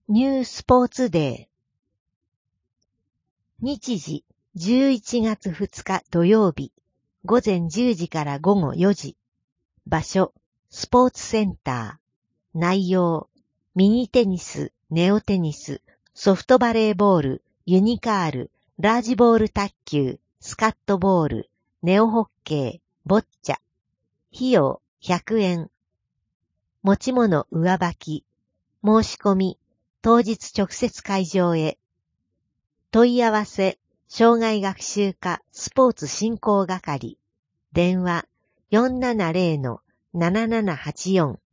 ニュースポーツデー。日時11月2日土曜日、午前10時から午後4時。場所、スポーツセンター。内容、ミニテニス、ネオテニス、ソフトバレーボール、ユニカール、ラージボール卓球、スカットボール、ネオホッケー、ボッチャ。費用100円。持ち物上履き。申し込み、当日直接会場へ。問い合わせ、障害学習課スポーツ振興係。電話 470-7784